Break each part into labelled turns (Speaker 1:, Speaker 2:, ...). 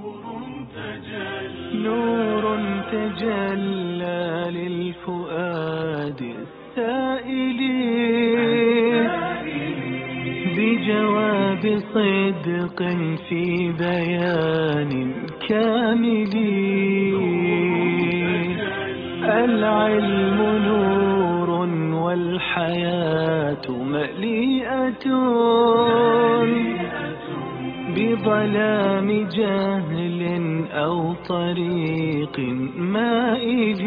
Speaker 1: نور تجلى للفؤاد السائل بجواب صدق في بيان كامل. العلم نور والحياة مليئة بظلام جهل أو طريق مائل.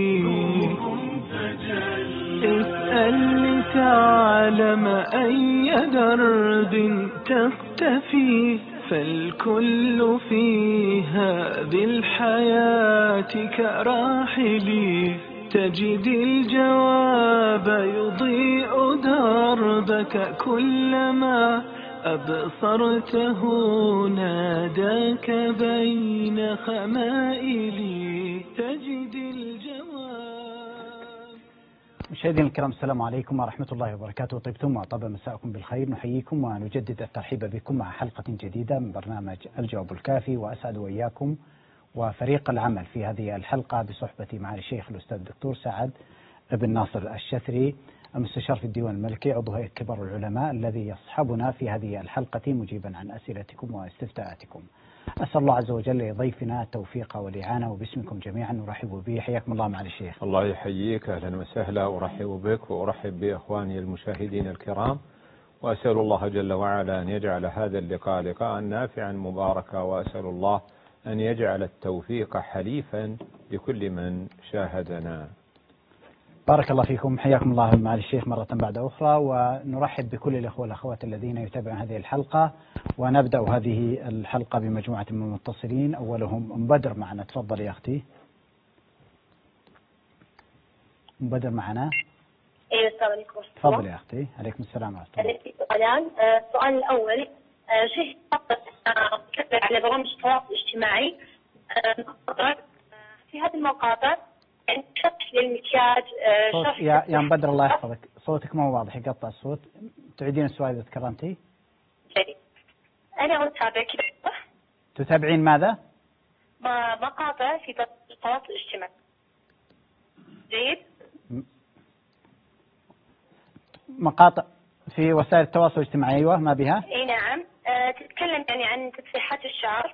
Speaker 1: اسأل لتعلم أي درب تختفي، فالكل فيها بالحياة كراحل. تجد الجواب يضيء دربك كلما أبصرته ناداك بين خمائل. تجد الجواب.
Speaker 2: مشاهدينا الكرام، السلام عليكم ورحمة الله وبركاته. طيبتم وطاب مساءكم بالخير. نحييكم ونجدد الترحيب بكم مع حلقة جديدة من برنامج الجواب الكافي، وأسعد وإياكم وفريق العمل في هذه الحلقة بصحبة معالي الشيخ الأستاذ الدكتور سعد بن ناصر الشثري، المستشار في الديوان الملكي، عضو هيئة كبار العلماء، الذي يصحبنا في هذه الحلقة مجيبا عن أسئلتكم واستفتاءاتكم. أسأل الله عز وجل لضيفنا التوفيق والإعانة، وباسمكم جميعا نرحب به. حياكم الله معالي الشيخ.
Speaker 3: الله يحييك، أهلا وسهلا. أرحب بك وأرحب بإخواني المشاهدين الكرام، وأسأل الله جل وعلا أن يجعل هذا اللقاء لقاء نافعا مباركا، وأسأل الله أن يجعل التوفيق حليفا لكل من شاهدنا.
Speaker 2: بارك الله فيكم. حياكم الله معالي الشيخ مرة بعد أخرى، ونرحب بكل الأخوة والأخوات الذين يتابعون هذه الحلقة. ونبدأ هذه الحلقة بمجموعة من المتصلين، أولهم أم بدر معنا. تفضل يا أختي. أم بدر معنا.
Speaker 4: ايوه، السلام عليكم.
Speaker 2: تفضل يا أختي. عليكم السلام ورحمة الله.
Speaker 4: سؤالان. السؤال الأول، شيخ كتب على برامج التواصل الاجتماعي في هذه المقاطع يعني شرح للمكياج.
Speaker 2: يا أم بدر الله يحفظك، صوتك ما هو واضح، يقطع الصوت. تعيدين السؤال إذا تكرمتي.
Speaker 4: أنا أتابع كذا.
Speaker 2: تتابعين ماذا؟
Speaker 4: مقاطع في التواصل الاجتماعي. جيد.
Speaker 2: مقاطع في وسائل التواصل الاجتماعي، أيوة، ما بها؟
Speaker 4: اي نعم. تتكلم يعني عن تسريحات الشعر،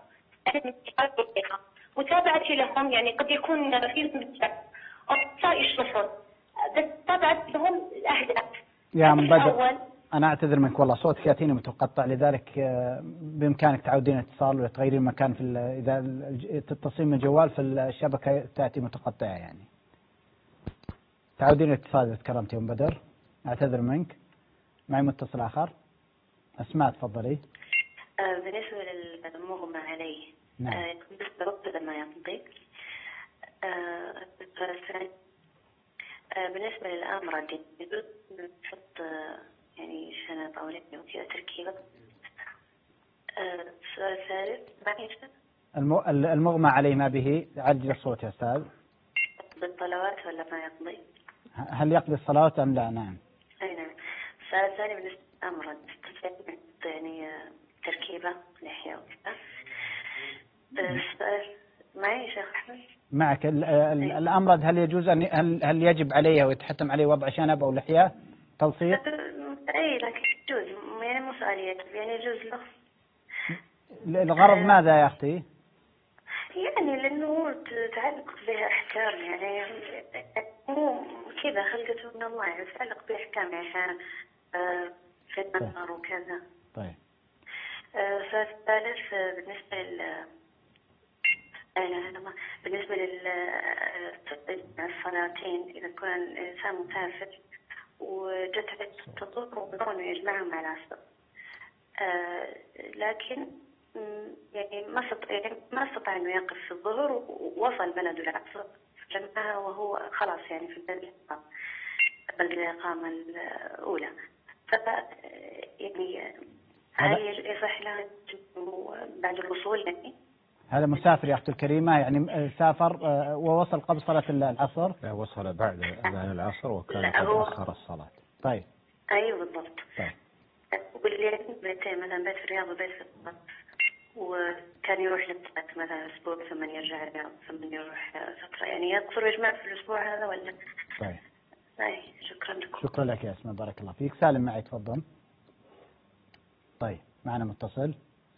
Speaker 4: متابعتي لهم يعني قد يكون فيهم أو يشرحون، بس تابعت لهم الأهداف.
Speaker 2: يا أم بدر أنا أعتذر منك والله، صوتك يأتيني متقطع، لذلك بإمكانك تعودين اتصال وتغيرين المكان إذا تتصلين من الجوال في الشبكة تأتي متقطعة يعني. تعودين الاتصال إذا تكرمتي أم بدر، أعتذر منك. معي متصل آخر. أسماء تفضلي.
Speaker 5: بالنسبة للمغمى عليه،
Speaker 2: نعم.
Speaker 5: بالضبط لما يمضي. بالنسبة للأمراض يجوز نحط يعني شنط أو كذا تركيبة. السؤال الثالث،
Speaker 2: المغمى عليه ما به؟ عجل الصوت يا أستاذ.
Speaker 5: بالصلوات ولا ما يقضي؟
Speaker 2: هل يقضي الصلوات أم لا؟ نعم.
Speaker 5: أي نعم. السؤال الثاني بالنسبة للأمراض يعني تركيبة لحية وكذا. السؤال معي شيخ أحمد؟
Speaker 2: معك. الأمراض هل يجوز هل يجب عليه ويتحتم عليه وضع شنب أو لحية تلصيق؟
Speaker 5: أي لكن يجوز، يعني مو سؤال يجب، يعني يجوز له.
Speaker 2: الغرض ماذا يا أختي؟
Speaker 5: يعني لأنه تعلق بها أحكام، يعني مو كذا خلقته من الله، يعني تعلق بها أحكام عشان في النظر وكذا.
Speaker 2: طيب.
Speaker 5: فالثالث بالنسبة للصلاتين، إذا كان الإنسان مسافر وجت عليه الظهر وبدون يجمعهم مع العصر، لكن يعني ما استطاع إنه يقف في الظهر ووصل بلده العصر، جمعها وهو خلاص يعني في البلد قبل الإقامة الأولى. يعني هل يصح له بعد الوصول يعني؟
Speaker 2: هذا مسافر يا أختي الكريمة، يعني سافر ووصل قبل صلاة العصر؟
Speaker 3: لا، وصل بعد أذان العصر وكان قد أخر الصلاة.
Speaker 5: طيب. أيوه بالضبط.
Speaker 2: طيب.
Speaker 5: واللي بيتين مثلا بيت الرياض وبيت الرياض. وكان يروح للتبت مثلا أسبوع ثم يرجع الرياض ثم يروح فترة، يعني يقصر ويجمع في الأسبوع هذا ولا؟
Speaker 2: طيب.
Speaker 5: شكرا لكم.
Speaker 2: شكرا لك يا أسماء، بارك الله فيك. سالم معي تفضل. طيب معنا متصل.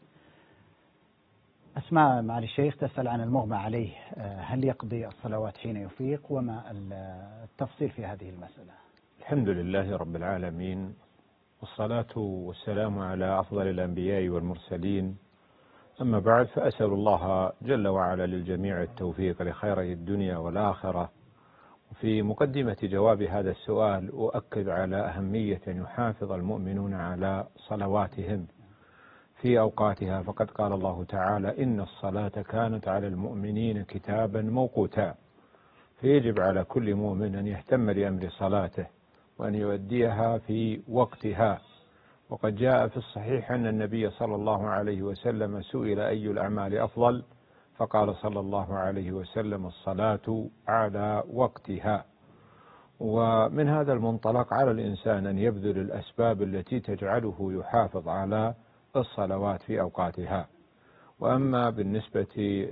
Speaker 2: أسماء معالي الشيخ تسأل عن المغمى عليه، هل يقضي الصلوات حين يفيق، وما التفصيل في هذه المسألة؟
Speaker 3: الحمد لله رب العالمين، والصلاة والسلام على أفضل الأنبياء والمرسلين. أما بعد، فأسأل الله جل وعلا للجميع التوفيق لخيري الدنيا والآخرة. في مقدمة جواب هذا السؤال أؤكد على أهمية أن يحافظ المؤمنون على صلواتهم في أوقاتها، فقد قال الله تعالى: إن الصلاة كانت على المؤمنين كتابا موقوتا. فيجب على كل مؤمن أن يهتم لأمر صلاته وأن يؤديها في وقتها. وقد جاء في الصحيح أن النبي صلى الله عليه وسلم سئل أي الأعمال أفضل، فقال صلى الله عليه وسلم: الصلاة على وقتها. ومن هذا المنطلق على الإنسان أن يبذل الأسباب التي تجعله يحافظ على الصلوات في أوقاتها. وأما بالنسبة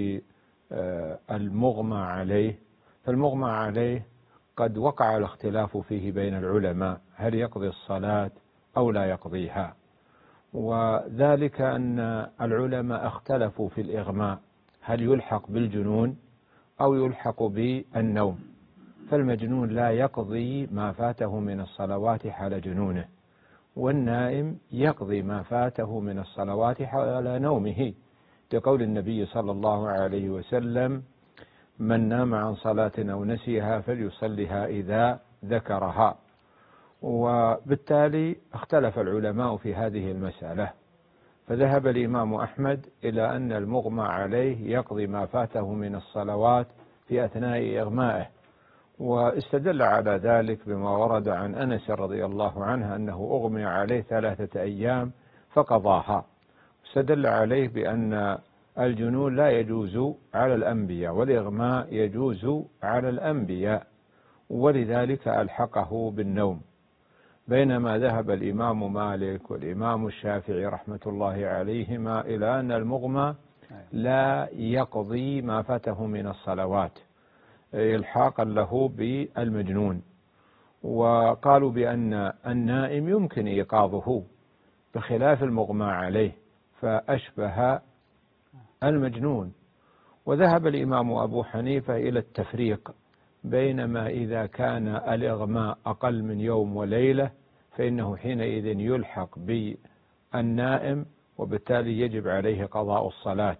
Speaker 3: للمغمى عليه، فالمغمى عليه قد وقع الاختلاف فيه بين العلماء، هل يقضي الصلاة أو لا يقضيها. وذلك أن العلماء اختلفوا في الإغماء، هل يلحق بالجنون أو يلحق بالنوم. فالمجنون لا يقضي ما فاته من الصلوات حال جنونه، والنائم يقضي ما فاته من الصلوات حال نومه، لقول النبي صلى الله عليه وسلم: من نام عن صلاة أو نسيها فليصلها إذا ذكرها. وبالتالي اختلف العلماء في هذه المسألة، فذهب الإمام أحمد إلى أن المغمى عليه يقضي ما فاته من الصلوات في أثناء إغمائه، واستدل على ذلك بما ورد عن أنس رضي الله عنه أنه أغمي عليه 3 أيام فقضاها. استدل عليه بأن الجنون لا يجوز على الأنبياء والإغماء يجوز على الأنبياء، ولذلك ألحقه بالنوم. بينما ذهب الإمام مالك والإمام الشافعي رحمة الله عليهما إلى أن المغمى لا يقضي ما فاته من الصلوات إلحاقا له بالمجنون، وقالوا بأن النائم يمكن إيقاظه بخلاف المغمى عليه فأشبه المجنون. وذهب الإمام أبو حنيفة إلى التفريق بينما إذا كان الإغماء أقل من يوم وليلة فإنه حينئذ يلحق بالنائم وبالتالي يجب عليه قضاء الصلاة،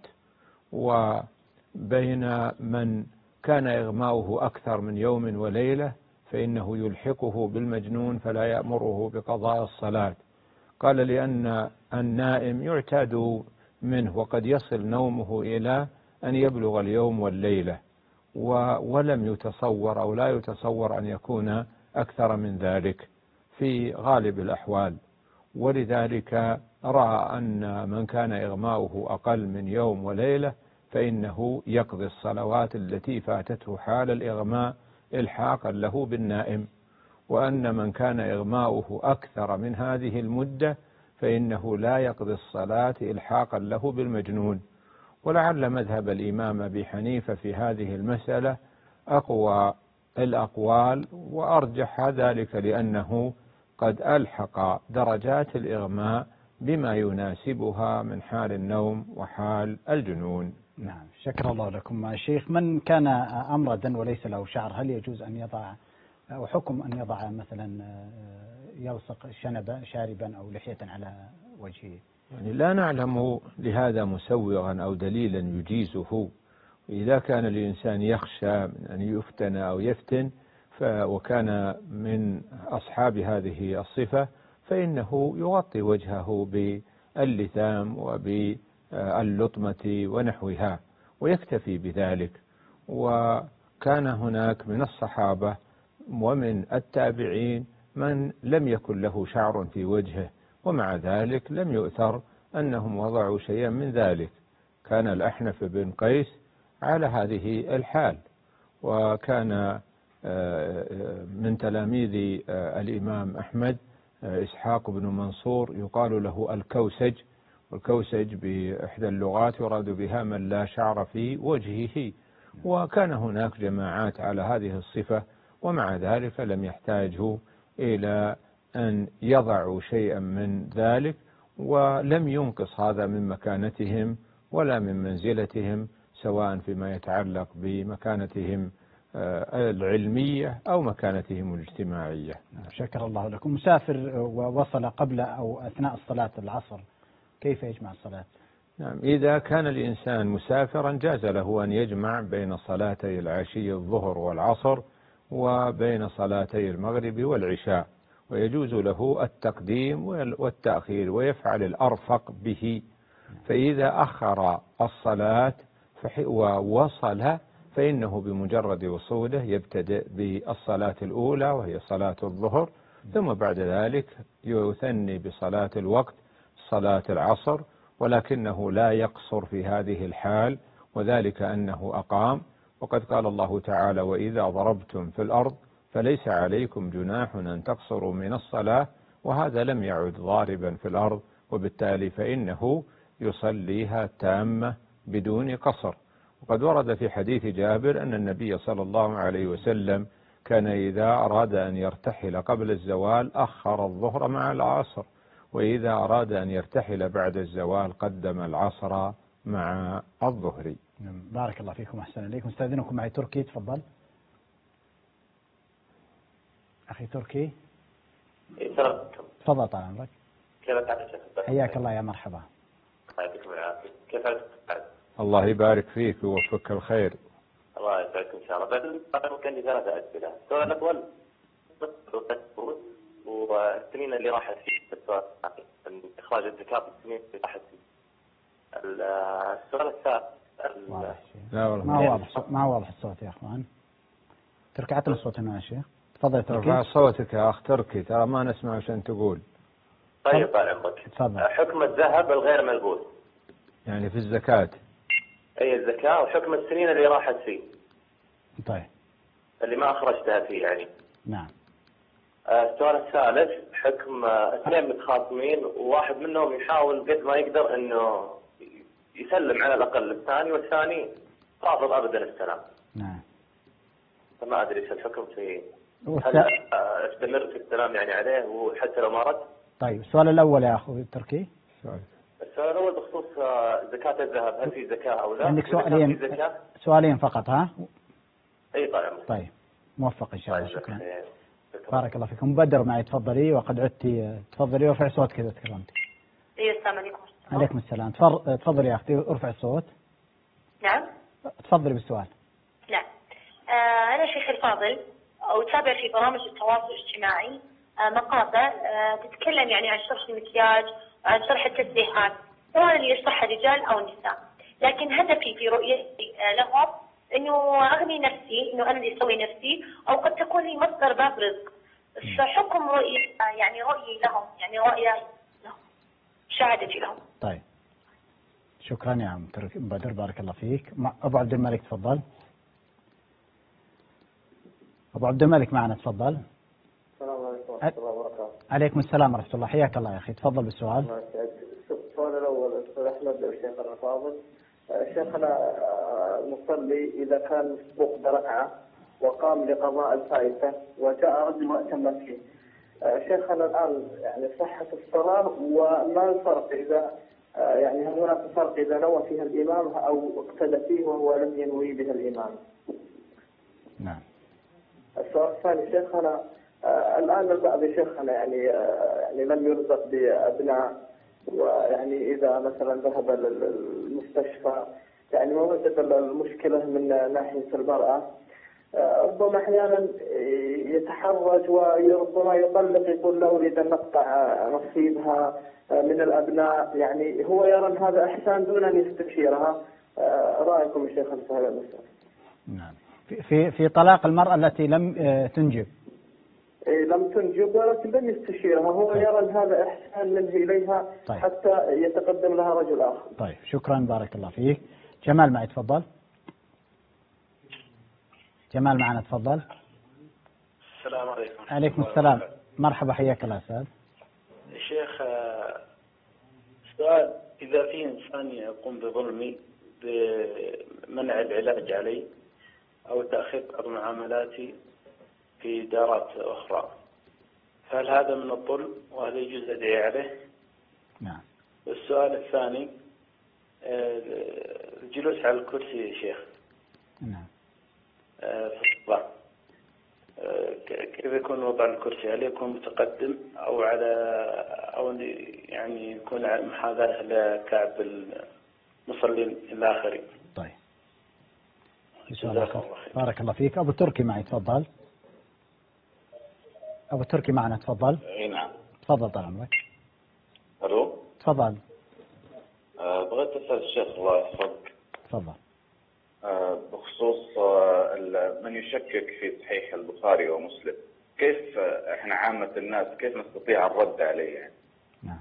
Speaker 3: وبين من كان إغماؤه أكثر من يوم وليلة فإنه يلحقه بالمجنون فلا يأمره بقضاء الصلاة. قال لأن النائم يعتاد منه وقد يصل نومه إلى أن يبلغ اليوم والليلة، ولم يتصور أو لا يتصور أن يكون أكثر من ذلك في غالب الأحوال. ولذلك رأى أن من كان إغماؤه أقل من يوم وليلة فإنه يقضي الصلوات التي فاتته حال الإغماء إلحاقا له بالنائم، وأن من كان إغماؤه أكثر من هذه المدة فإنه لا يقضي الصلاة إلحاقا له بالمجنون. ولعل مذهب الإمام أبي حنيفة في هذه المسألة أقوى الأقوال وأرجح ذلك لأنه قد ألحق درجات الإغماء بما يناسبها من حال النوم وحال الجنون.
Speaker 2: نعم، شكر الله لكم شيخ. من كان أمردا وليس له شعر، هل يجوز أن يضع أو حكم أن يضع مثلا يلصق شاربا أو لحية على وجهه؟
Speaker 3: يعني لا نعلم لهذا مسوغا أو دليلا يجيزه. إذا كان الإنسان يخشى من أن يفتن أو يفتن وكان من أصحاب هذه الصفة فإنه يغطي وجهه باللثام وباللطمة ونحوها ويكتفي بذلك. وكان هناك من الصحابة ومن التابعين من لم يكن له شعر في وجهه ومع ذلك لم يؤثر أنهم وضعوا شيئا من ذلك. كان الأحنف بن قيس على هذه الحال، وكان من تلاميذ الإمام أحمد إسحاق بن منصور يقال له الكوسج، والكوسج بإحدى اللغات يراد بها من لا شعر في وجهه، وكان هناك جماعات على هذه الصفة، ومع ذلك لم يحتاجوا إلى أن يضعوا شيئا من ذلك، ولم ينقص هذا من مكانتهم ولا من منزلتهم، سواء فيما يتعلق بمكانتهم العلمية أو مكانتهم الاجتماعية.
Speaker 2: شكر الله لكم. مسافر ووصل قبل أو أثناء الصلاة العصر، كيف يجمع الصلاة؟
Speaker 3: نعم، إذا كان الإنسان مسافرا جاز له أن يجمع بين صلاتي العشي الظهر والعصر وبين صلاتي المغرب والعشاء، ويجوز له التقديم والتأخير ويفعل الأرفق به. فإذا أخر الصلاة ووصل فإنه بمجرد وصوله يبتدئ بالصلاة الأولى وهي صلاة الظهر، ثم بعد ذلك يثني بصلاة الوقت صلاة العصر، ولكنه لا يقصر في هذه الحال، وذلك أنه أقام. وقد قال الله تعالى: وإذا ضربتم في الأرض فليس عليكم جناح أن تقصروا من الصلاة، وهذا لم يعد ضاربا في الأرض، وبالتالي فإنه يصليها تامة بدون قصر. وقد ورد في حديث جابر أن النبي صلى الله عليه وسلم كان إذا أراد أن يرتحل قبل الزوال أخر الظهر مع العصر، وإذا أراد أن يرتحل بعد الزوال قدم العصر مع الظهر.
Speaker 2: بارك الله فيكم، أحسن إليكم. استاذنكم معي تركي، تفضل أخي تركي. تفضل طال عمرك.
Speaker 6: كيف حالك؟
Speaker 2: حياك الله، يا مرحبا.
Speaker 6: الله يعطيكم العافية. كيف حالك؟
Speaker 3: الله يبارك فيك ويوفقك الخير.
Speaker 6: الله يسعدكم إن شاء الله. بعد كان لي 3 أسئلة. السؤال الأول والسنين اللي راحت فيه، السؤال إخراج الزكاة في السنين اللي راحت فيه. السؤال الثالث
Speaker 2: لا والله ما هو واضح الصوت يا أخوان. تركي عطنا الصوت هنا يا شيخ. تفضل تركي.
Speaker 3: ارفع صوتك يا أخ تركي، ترى ما نسمع عشان تقول.
Speaker 6: طيب طال عمرك.
Speaker 2: تفضل.
Speaker 6: حكم الذهب الغير ملبوس
Speaker 3: يعني في الزكاة.
Speaker 6: أي الزكاة، وحكم السنين اللي راحت فيه.
Speaker 2: طيب.
Speaker 6: اللي ما أخرجتها فيه يعني.
Speaker 2: نعم.
Speaker 6: السؤال الثالث، حكم 2 متخاصمين وواحد منهم يحاول قد ما يقدر انه يسلم على الاقل الثاني، والثاني رافض ابدا السلام.
Speaker 2: نعم.
Speaker 6: فما ادري ايش الحكم في هل استمر في السلام يعني عليه وحتى لو ما رد؟
Speaker 2: طيب السؤال الاول يا اخوي تركي.
Speaker 6: السؤال الاول بخصوص زكاة الذهب، هل في زكاة او لا؟
Speaker 2: عندك سؤالين فقط ها؟
Speaker 6: اي
Speaker 2: طيب موفق ان شاء الله. شكرا. بارك الله فيكم. بدر معي تفضلي، وقد عدتي تفضلي وارفعي صوتك اذا تكرمتي.
Speaker 4: السلام عليكم.
Speaker 2: عليكم السلام. تفضلي يا اختي ارفعي الصوت.
Speaker 4: نعم.
Speaker 2: تفضلي بالسؤال.
Speaker 4: نعم. انا شيخ الفاضل وتابع في برامج التواصل الاجتماعي مقاطع تتكلم يعني عن شرح المكياج وعن شرح التسريحات، سواء اللي يشرحها رجال او نساء، لكن هدفي في رؤيتي لهم انه اغني نفسي، انه انا اللي اسوي نفسي، او قد تكون لي مصدر باب رزق. فحكم رؤية يعني رؤيي لهم، يعني رؤية لهم، شهادتي لهم.
Speaker 2: طيب شكرا يا عم بدر، بارك الله فيك. ابو عبد الملك تفضل. ابو عبد الملك معنا تفضل.
Speaker 7: السلام عليكم ورحمة الله وبركاته.
Speaker 2: عليكم السلام ورحمة الله، حياك الله يا اخي، تفضل بالسؤال.
Speaker 7: السؤال الاول استاذ احمد وشيخنا الفاضل. شيخنا المصلي اذا كان مسبوق بركعة وقام لقضاء الفائتة وجاء رجل واتم فيه، شيخنا الان يعني صحة الصلاة وما الفرق اذا يعني هل هناك فرق اذا نوى فيها الامام او اقتدى فيه وهو لم ينوي بها الامام؟
Speaker 2: نعم.
Speaker 7: السؤال الثاني شيخنا، الآن البعض شيخنا يعني لم يرزق بأبناء، ويعني إذا مثلا ذهب للمستشفى يعني ما وجد المشكلة من ناحية المرأة، ربما أحيانا يتحرج وربما يطلق، يقول له أريد أن نقطع نصيبها من الأبناء، يعني هو يرى أن هذا إحسان دون أن يستشيرها. رأيكم يا شيخنا في هذا المسألة؟
Speaker 2: نعم. في طلاق المرأة التي لم تنجب.
Speaker 7: لم تنجب ولكن لم يستشيرها، هو
Speaker 2: طيب.
Speaker 7: يرى أن هذا إحسان منه إليها.
Speaker 2: طيب.
Speaker 7: حتى يتقدم لها رجل آخر.
Speaker 2: طيب شكرا بارك الله فيك. جمال معي تفضل. جمال معنا تفضل.
Speaker 8: السلام عليكم.
Speaker 2: عليكم السلام، مرحبا حياك الله أستاذ.
Speaker 8: الشيخ سؤال، إذا في إنسان يقوم بظلمي بمنع العلاج علي أو تأخير بعض معاملاتي في دارات أخرى، فهل هذا من الظلم وهل يجوز أدعي عليه؟
Speaker 2: نعم.
Speaker 8: والسؤال الثاني، الجلوس على الكرسي يا شيخ
Speaker 2: نعم.
Speaker 8: في الصلاة، كيف يكون وضع الكرسي؟ هل يكون متقدم أو يعني يكون محاذاة لكعب المصلين إلى آخره؟
Speaker 2: طيب إن شاء الله. بارك الله فيك. أبو تركي معي، تفضل. أبو تركي معنا، تفضل.
Speaker 9: اي نعم.
Speaker 2: تفضل طال عمرك.
Speaker 9: الو.
Speaker 2: تفضل.
Speaker 9: بغيت اسال الشيخ الله يحفظك.
Speaker 2: تفضل.
Speaker 9: بخصوص من يشكك في صحيح البخاري ومسلم، كيف احنا عامة الناس كيف نستطيع الرد عليه يعني؟
Speaker 2: نعم.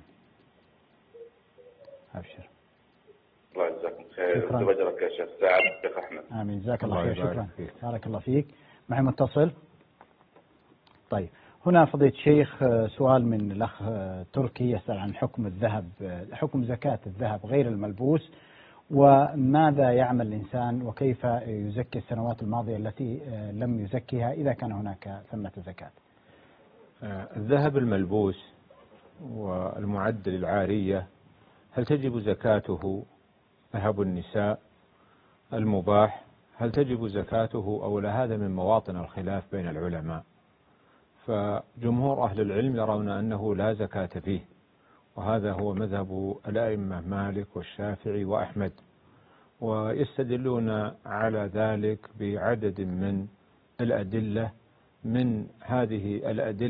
Speaker 2: ابشر.
Speaker 9: الله يجزاكم خير ويجزاك يا شيخ سعد الشيخ احمد.
Speaker 2: امين. جزاك الله خير. شكرا. بارك الله فيك. معي متصل. طيب هنا فضيلة الشيخ سؤال من الأخ تركي يسأل عن حكم الذهب، حكم زكاة الذهب غير الملبوس، وماذا يعمل الإنسان وكيف يزكي السنوات الماضية التي لم يزكيها إذا كان هناك ثمة زكاة.
Speaker 3: الذهب الملبوس والمعد للعارية هل تجب زكاته؟ ذهب النساء المباح هل تجب زكاته أو لا؟ هذا من مواطن الخلاف بين العلماء، فجمهور أهل العلم يرون أنه لا زكاة فيه، وهذا هو مذهب الأئمة مالك والشافعي وأحمد، ويستدلون على ذلك بعدد من الأدلة. من هذه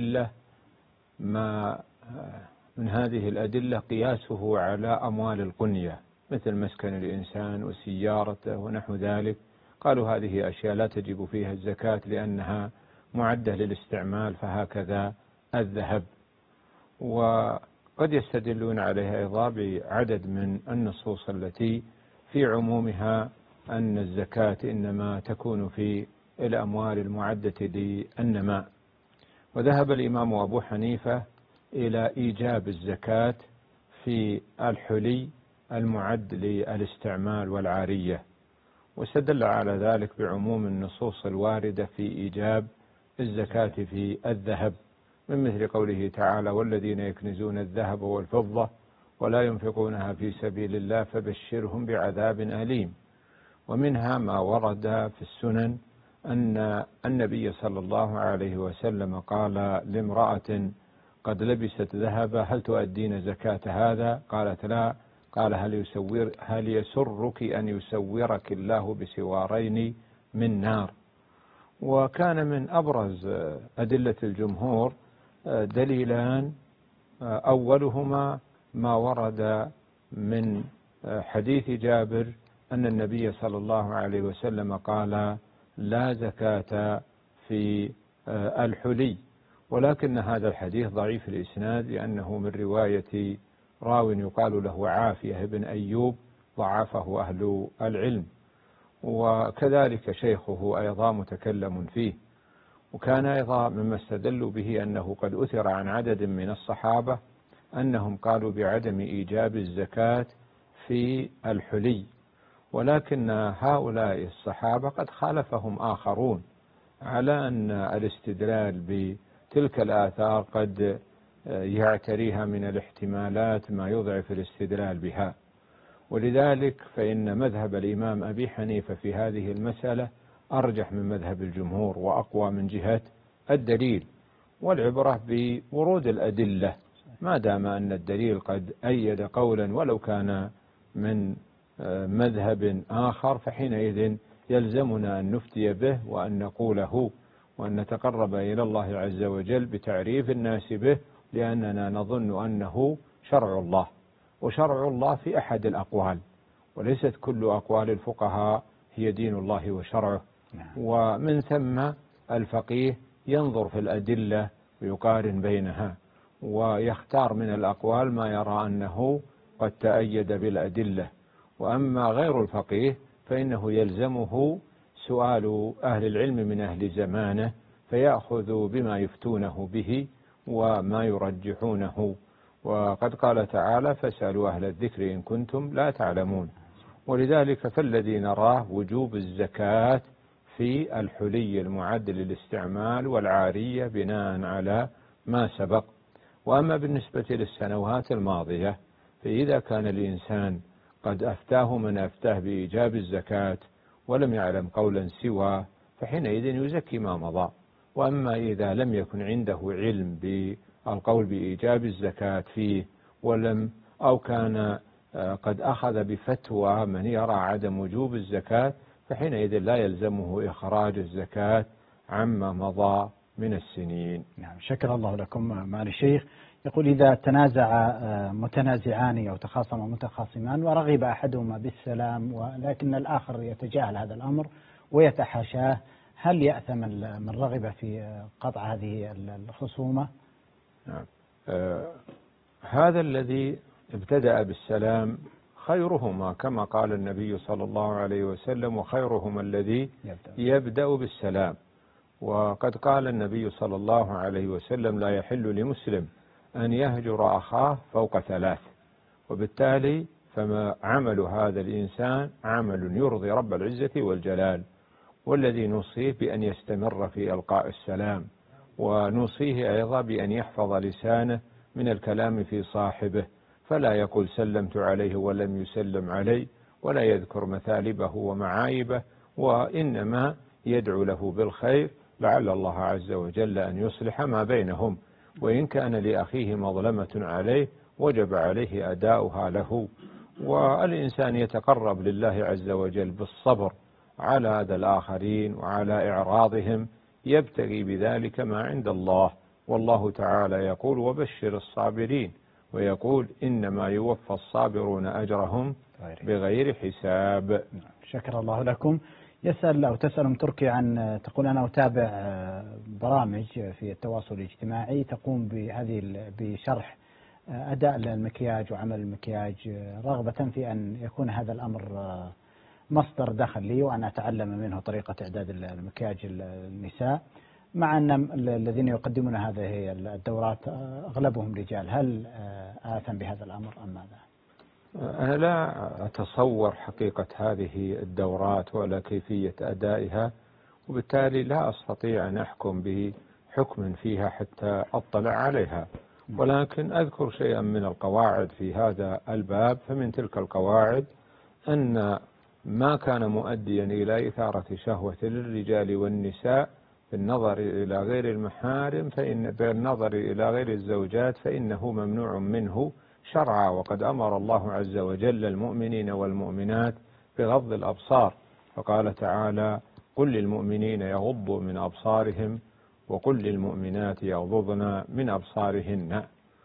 Speaker 3: الأدلة قياسه على أموال القنية مثل مسكن الإنسان وسيارته ونحو ذلك، قالوا هذه أشياء لا تجب فيها الزكاة لأنها معدة للاستعمال، فهكذا الذهب. وقد يستدلون عليها أيضا بعدد من النصوص التي في عمومها أن الزكاة إنما تكون في الأموال المعدة للنماء. وذهب الإمام أبو حنيفة إلى إيجاب الزكاة في الحلي المعد للاستعمال والعارية، واستدل على ذلك بعموم النصوص الواردة في إيجاب الزكاة في الذهب، من مثل قوله تعالى: والذين يكنزون الذهب والفضة ولا ينفقونها في سبيل الله فبشرهم بعذاب أليم. ومنها ما ورد في السنن أن النبي صلى الله عليه وسلم قال لامرأة قد لبست ذهبا: هل تؤدين زكاة هذا؟ قالت لا. قال: هل يسرك أن يسورك الله بسوارين من نار؟ وكان من أبرز أدلة الجمهور دليلان، أولهما ما ورد من حديث جابر أن النبي صلى الله عليه وسلم قال: لا زكاة في الحلي، ولكن هذا الحديث ضعيف الإسناد لأنه من رواية راو يقال له عافية بن أيوب، ضعفه أهل العلم، وكذلك شيخه أيضا متكلم فيه. وكان أيضا مما استدلوا به أنه قد أثر عن عدد من الصحابة أنهم قالوا بعدم إيجاب الزكاة في الحلي، ولكن هؤلاء الصحابة قد خالفهم آخرون على أن الاستدلال بتلك الآثار قد يعتريها من الاحتمالات ما يضعف الاستدلال بها. ولذلك فإن مذهب الإمام أبي حنيفة في هذه المسألة أرجح من مذهب الجمهور وأقوى من جهة الدليل، والعبرة بورود الأدلة، ما دام أن الدليل قد أيد قولا ولو كان من مذهب آخر، فحينئذ يلزمنا أن نفتي به وأن نقوله وأن نتقرب إلى الله عز وجل بتعريف الناس به، لأننا نظن أنه شرع الله، وشرع الله في أحد الأقوال، وليست كل أقوال الفقهاء هي دين الله وشرعه. ومن ثم الفقيه ينظر في الأدلة ويقارن بينها ويختار من الأقوال ما يرى أنه قد تأيد بالأدلة. وأما غير الفقيه فإنه يلزمه سؤال أهل العلم من أهل زمانه، فيأخذ بما يفتونه به وما يرجحونه. وقد قال تعالى فاسألوا أهل الذكر إن كنتم لا تعلمون. ولذلك فالذي نراه وجوب الزكاة في الحلي المعد للاستعمال والعارية بناء على ما سبق. وأما بالنسبة للسنوات الماضية فإذا كان الإنسان قد أفتاه من أفتاه بإيجاب الزكاة ولم يعلم قولا سوى فحينئذ يزكي ما مضى. وأما إذا لم يكن عنده علم بالقول بإيجاب الزكاة فيه أو كان قد أخذ بفتوى من يرى عدم وجوب الزكاة فحينئذ لا يلزمه إخراج الزكاة عما مضى من السنين.
Speaker 2: نعم، شكر الله لكم معالي الشيخ. يقول إذا تنازع متنازعان أو تخاصم متخاصمان ورغب أحدهما بالسلام ولكن الآخر يتجاهل هذا الأمر ويتحاشاه، هل يأثم من رغب في قطع هذه الخصومة؟
Speaker 3: نعم. هذا الذي ابتدأ بالسلام خيرهما كما قال النبي صلى الله عليه وسلم وخيرهما الذي يبدأ بالسلام. وقد قال النبي صلى الله عليه وسلم لا يحل لمسلم أن يهجر أخاه فوق 3. وبالتالي فما عمل هذا الإنسان عمل يرضي رب العزة والجلال، والذي نوصيه بأن يستمر في إلقاء السلام، ونوصيه أيضا بأن يحفظ لسانه من الكلام في صاحبه، فلا يقول سلمت عليه ولم يسلم عليه، ولا يذكر مثالبه ومعايبه، وإنما يدعو له بالخير لعل الله عز وجل أن يصلح ما بينهم. وإن كان لأخيه مظلمة عليه وجب عليه أداؤها له. والإنسان يتقرب لله عز وجل بالصبر على هذا الآخرين وعلى إعراضهم، يبتغي بذلك ما عند الله. والله تعالى يقول وبشر الصابرين، ويقول إنما يوفى الصابرون أجرهم بغير حساب.
Speaker 2: شكر الله لكم. يسأل أو تسأل تركي عن، تقول أنا أتابع برامج في التواصل الاجتماعي تقوم بشرح أداء المكياج وعمل المكياج، رغبة في أن يكون هذا الأمر مصدر دخل لي وأن أتعلم منه طريقة إعداد المكياج النساء، مع أن الذين يقدمون هذه الدورات أغلبهم رجال. هل آثم بهذا الأمر أم ماذا؟
Speaker 3: أنا لا أتصور حقيقة هذه الدورات ولا كيفية أدائها، وبالتالي لا أستطيع أن أحكم بحكم فيها حتى أطلع عليها، ولكن أذكر شيئا من القواعد في هذا الباب. فمن تلك القواعد أن ما كان مؤديا إلى إثارة شهوة للرجال والنساء بالنظر إلى غير المحارم بالنظر إلى غير الزوجات فإنه ممنوع منه شرعا. وقد أمر الله عز وجل المؤمنين والمؤمنات بغض الأبصار، فقال تعالى قل للمؤمنين يغضوا من أبصارهم وقل للمؤمنات يغضضن من أبصارهن.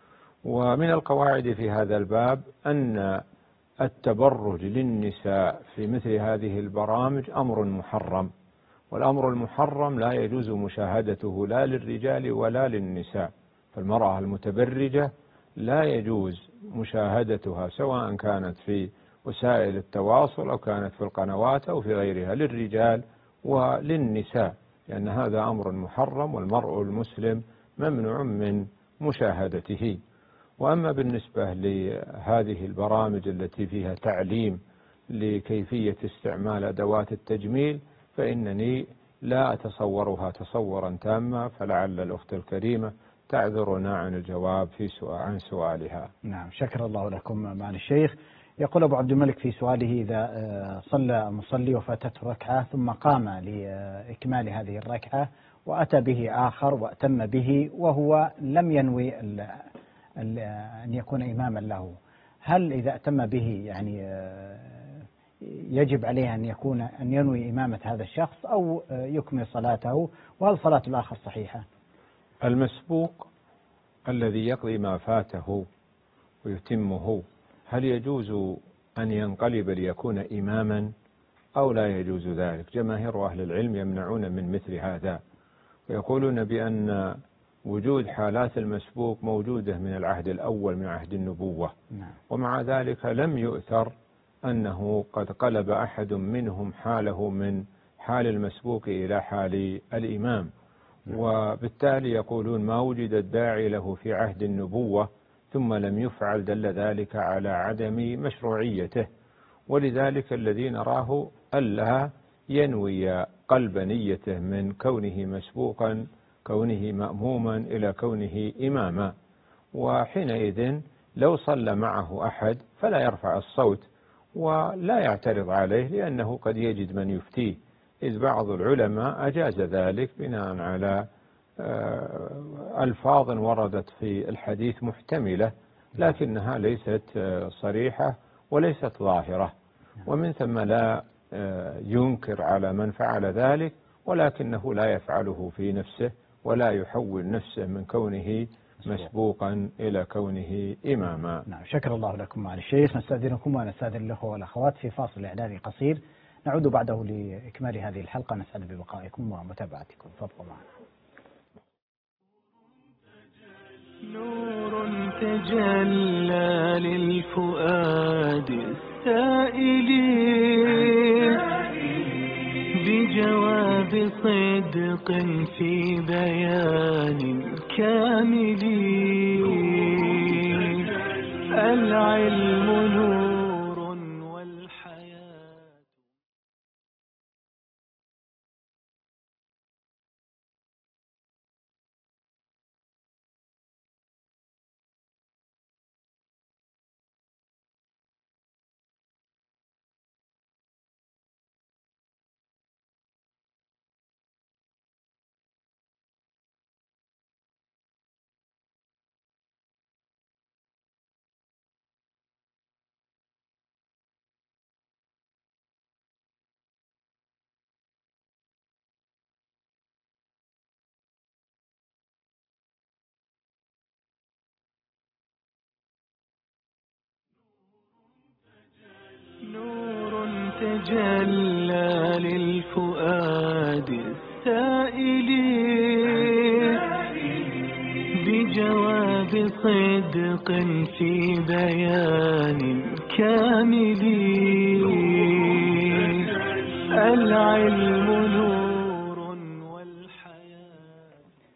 Speaker 3: ومن القواعد في هذا الباب أن التبرج للنساء في مثل هذه البرامج أمر محرم، والأمر المحرم لا يجوز مشاهدته لا للرجال ولا للنساء. فالمرأة المتبرجة لا يجوز مشاهدتها سواء كانت في وسائل التواصل أو كانت في القنوات أو في غيرها للرجال وللنساء، لأن هذا أمر محرم والمرء المسلم ممنوع من مشاهدته. وأما بالنسبة لهذه البرامج التي فيها تعليم لكيفية استعمال أدوات التجميل فإنني لا أتصورها تصورا تاما، فلعل الأخت الكريمة تعذرنا عن الجواب عن سؤالها.
Speaker 2: نعم، شكر الله لكم معالي الشيخ. يقول أبو عبد الملك في سؤاله إذا صلى المصلي وفاتته ركعة ثم قام لإكمال هذه الركعة وأتى به آخر وأتم به وهو لم ينوي أن يكون إماما له، هل إذا أتم به يعني يجب عليه أن ينوي إمامة هذا الشخص أو يكمل صلاته؟ وهل صلاة الآخر صحيحة؟
Speaker 3: المسبوق الذي يقضي ما فاته ويتمه هل يجوز أن ينقلب ليكون إماما أو لا يجوز ذلك؟ جماهير أهل العلم يمنعون من مثل هذا، ويقولون بأن وجود حالات المسبوق موجودة من العهد الأول من عهد النبوة، ومع ذلك لم يؤثر أنه قد قلب أحد منهم حاله من حال المسبوق إلى حال الإمام. وبالتالي يقولون ما وجد الداعي له في عهد النبوة ثم لم يفعل دل ذلك على عدم مشروعيته. ولذلك الذي نراه ألا ينوي قلب نيته من كونه مسبوقا، كونه مأموما، إلى كونه إماما. وحينئذ لو صلى معه أحد فلا يرفع الصوت ولا يعترض عليه، لأنه قد يجد من يفتيه، إذ بعض العلماء أجاز ذلك بناء على ألفاظ وردت في الحديث محتملة لكنها ليست صريحة وليست ظاهرة، ومن ثم لا ينكر على من فعل ذلك، ولكنه لا يفعله في نفسه ولا يحول نفسه من كونه مسبوقا إلى كونه إماما.
Speaker 2: نعم، شكر الله لكم معالي الشيخ. نستأذنكم ونستأذن الأخوة والأخوات في فاصل إعلاني قصير، نعود بعده لإكمال هذه الحلقة. نسعد ببقائكم ومتابعتكم، فابقوا معنا.
Speaker 1: نور تجلى للفؤاد السائلين بجواب صدق في بيان كاملين. العلم نور والحياة. نور تجلى للفؤاد السائلين بجواب صدق في بيان كاملين. العلم نور والحياة.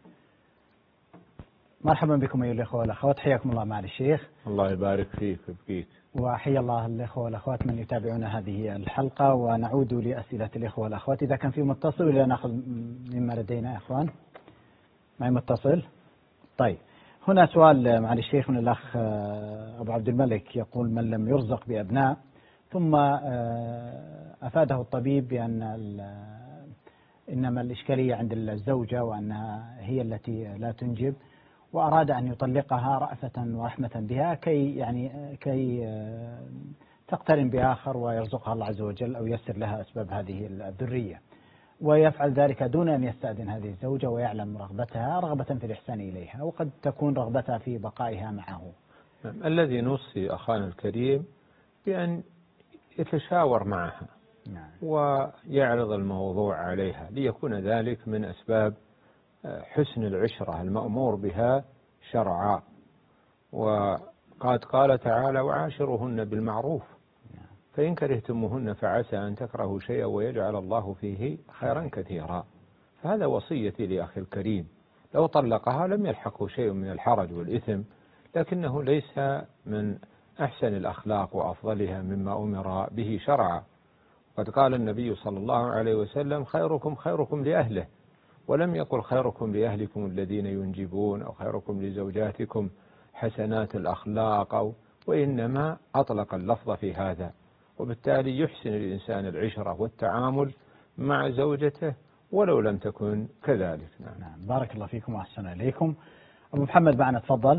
Speaker 2: مرحبا بكم أيها الأخوة والأخوات، حياكم الله معالي الشيخ.
Speaker 3: الله يبارك فيك وبقيك.
Speaker 2: وحيا الله الأخوة والأخوات من يتابعون هذه الحلقة، ونعود لأسئلة الأخوة والأخوات. إذا كان في متصل ولا نأخذ مما لدينا يا إخوان؟ معي متصل؟ طيب، هنا سؤال معالي الشيخ من الأخ أبو عبد الملك، يقول: من لم يرزق بأبناء ثم أفاده الطبيب بأن إنما الإشكالية عند الزوجة وأنها هي التي لا تنجب، وأراد أن يطلقها رأفة ورحمة بها كي تقترن بآخر ويرزقها الله عز وجل أو ييسر لها أسباب هذه الذرية، ويفعل ذلك دون أن يستأذن هذه الزوجة ويعلم رغبتها رغبة في الإحسان إليها، وقد تكون رغبتها في بقائها معه.
Speaker 3: الذي نوصي أخانا الكريم بأن يتشاور معها ويعرض الموضوع عليها، ليكون ذلك من أسباب حسن العشرة المأمور بها شرعا. وقد قال تعالى: وعاشروهن بالمعروف، فإن كرهتموهن فعسى أن تكرهوا شيئا ويجعل الله فيه خيرا كثيرا. فهذا وصيتي لأخي الكريم، لو طلقها لم يلحقه شيء من الحرج والإثم، لكنه ليس من أحسن الأخلاق وأفضلها مما أمر به شرعا. قد قال النبي صلى الله عليه وسلم: خيركم خيركم لأهله، ولم يقل خيركم لأهلكم الذين ينجبون أو خيركم لزوجاتكم حسنات الأخلاق، وإنما أطلق اللفظ في هذا. وبالتالي يحسن الإنسان العشرة والتعامل مع زوجته ولو لم تكن كذلك.
Speaker 2: نعم، بارك الله فيكم وأحسن إليكم. أبو محمد معنا، تفضل.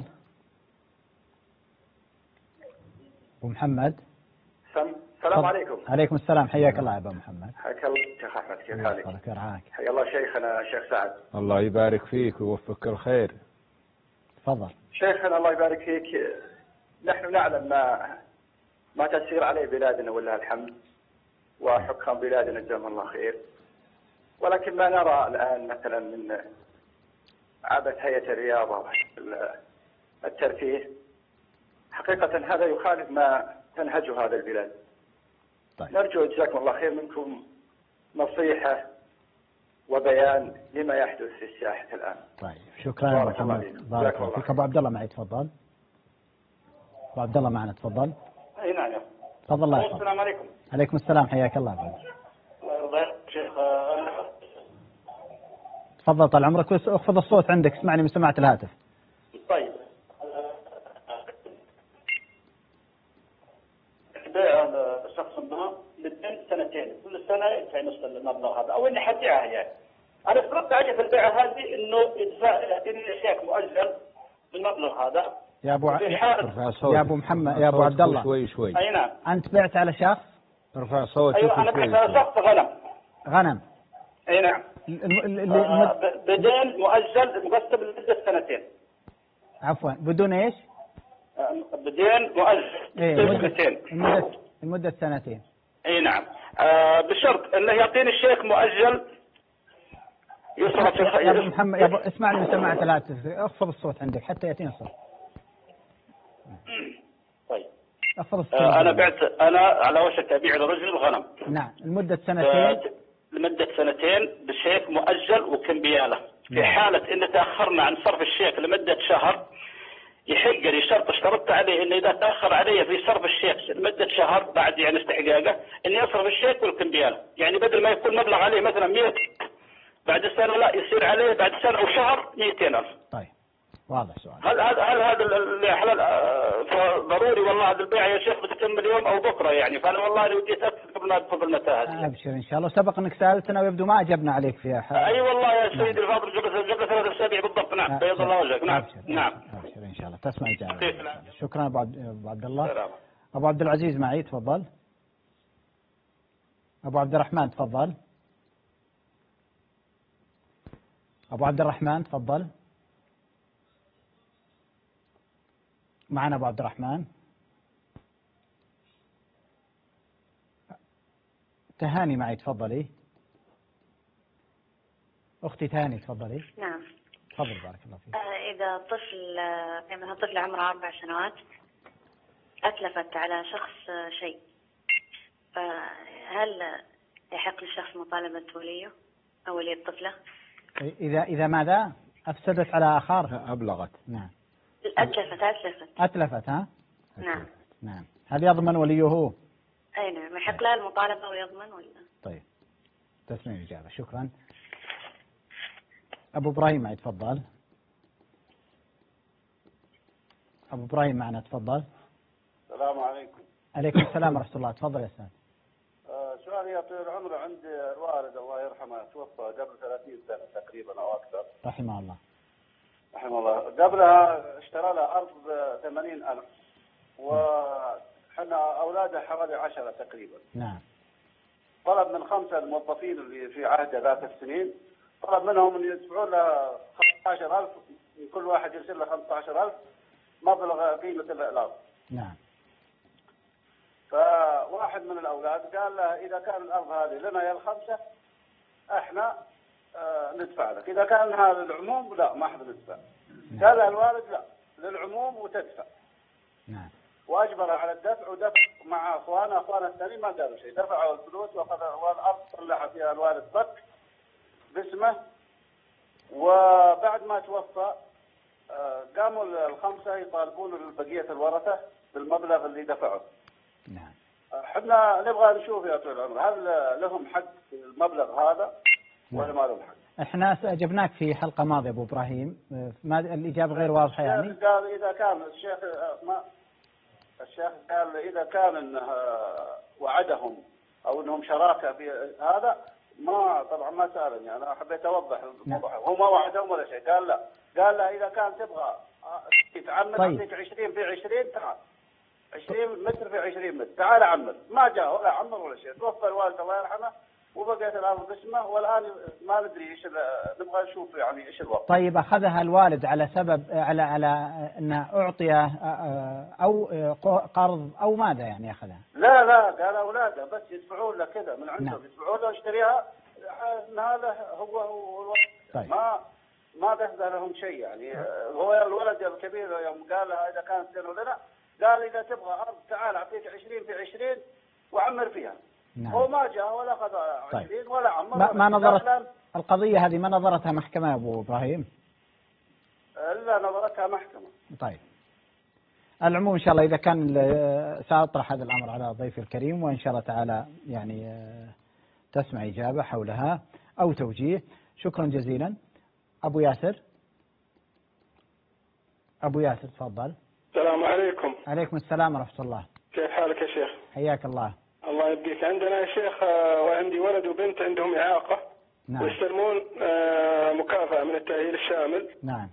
Speaker 2: أبو محمد.
Speaker 10: السلام عليكم.
Speaker 2: عليكم السلام، حياك الله يا أبو محمد.
Speaker 10: حياك الله شيخ أحمد، كيف حالك؟
Speaker 2: بارك يرعاك.
Speaker 10: حيا الله شيخنا الشيخ سعد.
Speaker 3: الله يبارك فيك ويوفقك الخير.
Speaker 2: تفضل.
Speaker 10: شيخنا الله يبارك فيك، نحن نعلم ما تسير عليه بلادنا ولله الحمد، وحكام بلادنا جزاهم الله خير، ولكن ما نرى الآن مثلا من عبث هيئة الرياضة والترفيه، حقيقة هذا يخالف ما تنهجه هذا البلاد. طيب. نرجو جزاكم الله خير منكم نصيحة وبيان لما يحدث في الساحة الآن.
Speaker 2: طيب، شكرا يا محمد، بارك الله فيك. أبو عبد الله معي، تفضل. أبو عبد الله معنا، تفضل.
Speaker 11: اي نعم.
Speaker 2: تفضل الله يحفظك.
Speaker 11: السلام عليكم.
Speaker 2: عليكم السلام، حياك الله.
Speaker 11: الله يرضى عليك شيخ.
Speaker 2: تفضل طال عمرك، اخفض الصوت عندك، اسمعني من سماعة الهاتف.
Speaker 11: طيب. بيع شخص ما للبنت سنتين، كل سنة يدفع نصف المبلغ هذا أو إني حبيعها يعني. أنا افترضت عليه في البيعة هذه إنه يعطيني شيك مؤجل بالمبلغ هذا.
Speaker 2: يا أبو يا أبو محمد، يا أبو عبد الله.
Speaker 3: شوي.
Speaker 11: أي نعم.
Speaker 2: أنت بعت على شخص؟
Speaker 3: ارفع صوتك.
Speaker 11: أيوة أنا بعت على شخص غنم. أي نعم. بدين مؤجل مقسم لمدة سنتين.
Speaker 2: عفوا، بدون ايش؟
Speaker 11: بدين مؤجل سنتين.
Speaker 2: المدة سنتين.
Speaker 11: اي نعم. بشرط انه يعطيني الشيك مؤجل يصرف في
Speaker 2: يا ابو محمد، يا ابو اسمعني من سماعة الهاتف، اخفض الصوت عندك حتى يأتينا الصوت.
Speaker 11: طيب.
Speaker 2: اخفض الصوت.
Speaker 11: انا على وشك ابيع لرجل غنم.
Speaker 2: نعم، لمدة سنتين.
Speaker 11: لمدة سنتين بشيك مؤجل وكمبيالة. في حالة ان تأخرنا عن صرف الشيك لمدة شهر، يحق لي شرط اشترطت عليه انه اذا تاخر علي في صرف الشيك لمده شهر بعد يعني استحقاقه اني اصرف الشيك والكمبياله، يعني بدل ما يكون مبلغ عليه مثلا 100 بعد السنه لا يصير عليه بعد سنه او شهر 200,000.
Speaker 2: طيب واضح سؤال.
Speaker 11: هل هذا الحلال ضروري؟ والله هذا البيع يا شيخ بتكمل اليوم او بكره يعني، فانا والله لو جيت اكثر قبل ما ادخل المتاهه.
Speaker 2: ابشر ان شاء الله، سبق انك سالتنا ويبدو ما اجبنا عليك فيها.
Speaker 11: اي والله يا سيدي الفاضل قبل 3 اسابيع بالضبط. نعم بيض الله وجهك. نعم نعم.
Speaker 2: ابشر ان شاء الله تسمع اجابه. شكرا ابو عبد الله.
Speaker 11: سلام.
Speaker 2: ابو عبد العزيز معي، تفضل. ابو عبد الرحمن تفضل. ابو عبد الرحمن تفضل. معنا ابو عبد الرحمن. تهاني معي، تفضلي. اختي تهاني تفضلي.
Speaker 5: نعم.
Speaker 2: تفضل بارك الله فيك.
Speaker 5: اذا طفل عمره 4 سنوات اتلفت على شخص شيء، فهل يحق للشخص مطالبة وليه او ولي الطفلة؟
Speaker 2: اذا ماذا؟ افسدت على اخر؟
Speaker 3: ابلغت.
Speaker 2: نعم.
Speaker 5: اتلفت.
Speaker 2: ها؟
Speaker 5: نعم.
Speaker 2: هل يضمن وليه؟
Speaker 5: اي نعم، يحق له المطالبة ويضمن ولا؟
Speaker 2: طيب تسمع الإجابة، شكرا. أبو إبراهيم معي، تفضل. أبو إبراهيم معنا، تفضل.
Speaker 12: السلام عليكم.
Speaker 2: عليكم السلام ورحمة الله، تفضل يا أستاذ.
Speaker 12: سؤالي يا طويل العمر، عندي الوالد الله يرحمه توفى قبل 30 سنة تقريبا أو أكثر.
Speaker 2: رحمه الله.
Speaker 12: رحمه الله. قبلها اشترى له أرض ب80,000 وحنا أولاده حوالي 10 تقريبا.
Speaker 2: نعم.
Speaker 12: طلب من 5 الموظفين اللي في عهده ذاك السنين، طلب منهم أن يدفعوا له 15,000، من كل واحد يرسل له 15,000 مبلغ قيمة الأرض.
Speaker 2: نعم.
Speaker 12: فواحد من الأولاد قال له إذا كان الأرض هذه لنا يا ال5 احنا ندفع لك، إذا كان هذا للعموم لا ما احنا ندفع. قال له الوالد لا، للعموم وتدفع.
Speaker 2: نعم.
Speaker 12: واجبره على الدفع، ودفع مع اخوانه الثانيين ما قالوا شيء، دفعوا الفلوس والارض طلع فيها الوالد صك باسمه. وبعد ما توفى قاموا ال5 يطالبون بقيه الورثه بالمبلغ اللي دفعه.
Speaker 2: نعم.
Speaker 12: احنا نبغى نشوف يا طويل العمر هل لهم حق في المبلغ هذا ولا ما لهم حق؟
Speaker 2: احنا اجبناك في حلقه ماضيه ابو ابراهيم، ما الاجابه غير واضحه يعني.
Speaker 12: قال اذا كان الشيخ قال اذا كان وعدهم او انهم شراكه في هذا، ما طبعا ما سالني، انا حبيت اوضح الموضوع. هو ما وعدهم ولا شيء، قال لا، قال له اذا كان تبغى تعمل اعطيك 20 في 20 تعال 20 متر في 20 متر، تعال عمل. ما جاء ولا عمل ولا شيء، توفى الوالد الله يرحمه وبقيت الارض باسمه، والان ما ندري ايش، نبغى نشوف يعني ايش الوضع.
Speaker 2: طيب اخذها الوالد على سبب على انه اعطي او قرض او ماذا يعني اخذها؟
Speaker 12: لا قال اولاده بس يدفعون له كذا من عندهم. يدفعون له اشتريها ان هذا هو الوالد.
Speaker 2: طيب.
Speaker 12: ما دفع لهم شيء يعني. هو الولد الكبير يوم قال لها اذا كانت لنا، قال اذا تبغى ارض تعال اعطيك 20 في 20 وعمر فيها.
Speaker 2: نعم.
Speaker 12: هو ما جاء ولا اخذ 20
Speaker 2: طيب.
Speaker 12: ولا عمر.
Speaker 2: ما نظرت القضيه هذه، ما نظرتها محكمه يا ابو ابراهيم؟
Speaker 12: الا نظرتها محكمه.
Speaker 2: طيب. العموم إن شاء الله إذا كان سأطرح هذا الأمر على ضيفي الكريم، وإن شاء الله تعالى يعني تسمع إجابة حولها أو توجيه. شكرا جزيلا. أبو ياسر تفضل.
Speaker 13: السلام عليكم.
Speaker 2: عليكم السلام ورحمة الله.
Speaker 13: كيف حالك يا شيخ؟
Speaker 2: حياك الله.
Speaker 13: الله يبقيك. عندنا يا شيخ وعندي ولد وبنت عندهم إعاقة.
Speaker 2: نعم.
Speaker 13: ويستلمون مكافأة من التأهيل الشامل.
Speaker 2: نعم.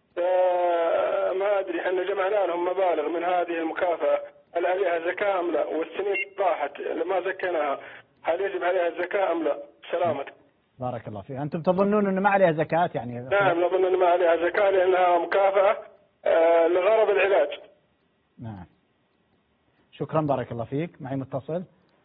Speaker 13: ما أدري، احنا جمعنا لهم مبالغ من هذه المكافأة، هل عليها زكاة أم لا؟ والسنين راحت لما زكيناها، هل يجب عليها الزكاة أم لا؟ سلامتك.
Speaker 2: بارك الله فيك. أنتم تظنون أن ما عليها زكاة يعني؟
Speaker 13: نعم، نظن أن ما عليها زكاة لأنها مكافأة لغرض العلاج.
Speaker 2: نعم. شكرا بارك الله فيك. معي متصل؟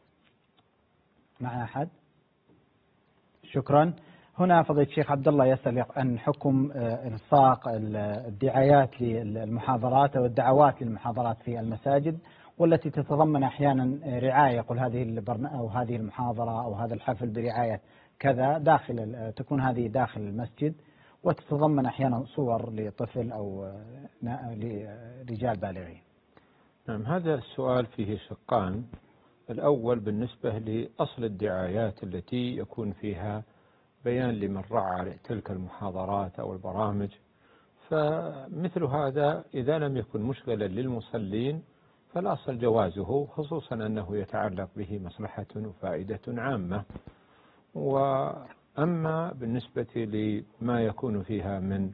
Speaker 2: معنا أحد؟ شكرا. هنا فضيلة الشيخ عبد الله يسأل عن حكم إلصاق الدعايات للمحاضرات أو الدعوات للمحاضرات في المساجد، والتي تتضمن أحيانا رعاية، يقول هذه المحاضرة أو هذا الحفل برعاية كذا تكون هذه داخل المسجد، وتتضمن أحيانا صور لطفل أو لرجال بالغين.
Speaker 3: نعم، هذا السؤال فيه شقان. الأول بالنسبة لأصل الدعايات التي يكون فيها بيان لمن رعى تلك المحاضرات أو البرامج، فمثل هذا إذا لم يكن مشغلا للمصلين فالأصل جوازه، خصوصا أنه يتعلق به مصلحة وفائدة عامة. وأما بالنسبة لما يكون فيها من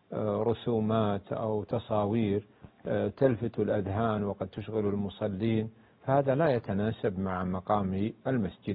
Speaker 3: رسومات أو تصاوير تلفت الأذهان وقد تشغل المصلين، فهذا لا يتناسب مع مقام المسجد.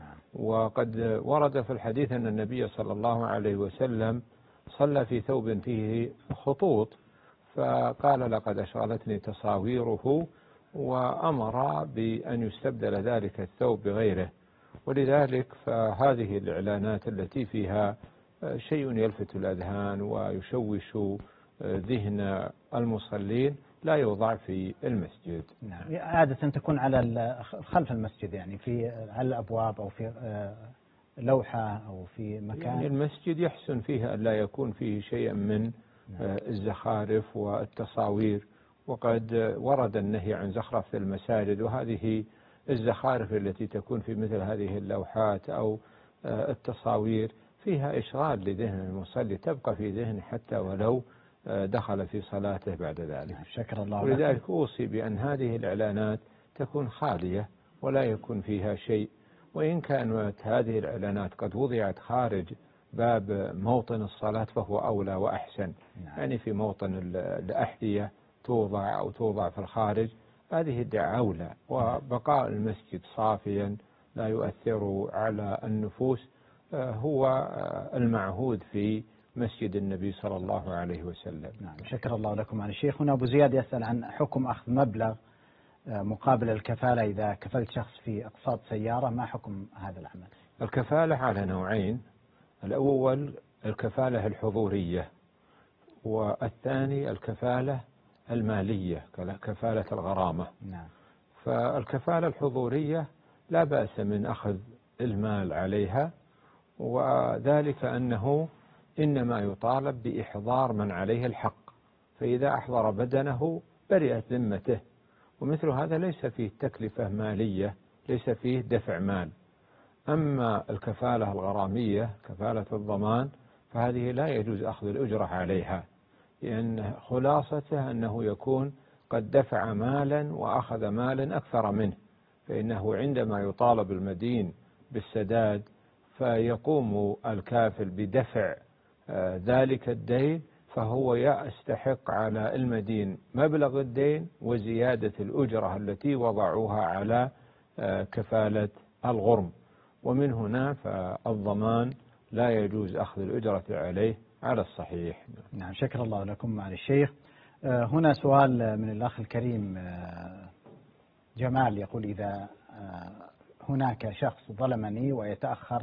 Speaker 3: وقد ورد في الحديث أن النبي صلى الله عليه وسلم صلى في ثوب فيه خطوط، فقال لقد أشغلتني تصاويره، وأمر بأن يستبدل ذلك الثوب بغيره. ولذلك فهذه الإعلانات التي فيها شيء يلفت الأذهان ويشوش ذهن المصلين لا يوضع في المسجد.
Speaker 2: نعم. عادة تكون على خلف المسجد، يعني على الأبواب أو في لوحة أو في مكان.
Speaker 3: يعني المسجد يحسن فيها أن لا يكون فيه شيء من الزخارف والتصاوير، وقد ورد النهي عن زخرفة المساجد، وهذه الزخارف التي تكون في مثل هذه اللوحات أو التصاوير فيها إشغال لذهن المصلي، تبقى في ذهن حتى ولو دخل في صلاته بعد ذلك.
Speaker 2: شكر الله.
Speaker 3: ولذلك أوصي بأن هذه الإعلانات تكون خالية ولا يكون فيها شيء، وإن كانت هذه الإعلانات قد وضعت خارج باب موطن الصلاة فهو أولى وأحسن. يعني في موطن الأحذية توضع أو توضع في الخارج، هذه الدعوة أولى، وبقاء المسجد صافيا لا يؤثر على النفوس هو المعهود في مسجد النبي صلى الله عليه وسلم.
Speaker 2: نعم. شكر الله لكم عن الشيخ. هنا أبو زياد يسأل عن حكم أخذ مبلغ مقابل الكفالة إذا كفلت شخص في اقساط سيارة، ما حكم هذا العمل؟
Speaker 3: الكفالة على نوعين، الأول الكفالة الحضورية، والثاني الكفالة المالية كفالة الغرامة.
Speaker 2: نعم.
Speaker 3: فالكفالة الحضورية لا بأس من أخذ المال عليها، وذلك أنه إنما يطالب بإحضار من عليه الحق، فإذا أحضر بدنه برئت ذمته، ومثل هذا ليس فيه تكلفة مالية، ليس فيه دفع مال. أما الكفالة الغرامية كفالة الضمان فهذه لا يجوز أخذ الأجرة عليها، لأن خلاصته أنه يكون قد دفع مالا وأخذ مالا أكثر منه، فإنه عندما يطالب المدين بالسداد فيقوم الكافل بدفع ذلك الدين، فهو يستحق على المدين مبلغ الدين وزيادة الأجرة التي وضعوها على كفالة الغرم، ومن هنا فالضمان لا يجوز أخذ الأجرة عليه على الصحيح.
Speaker 2: نعم. شكر الله لكم مع الشيخ. هنا سؤال من الأخ الكريم جمال، يقول إذا هناك شخص ظلمني ويتأخر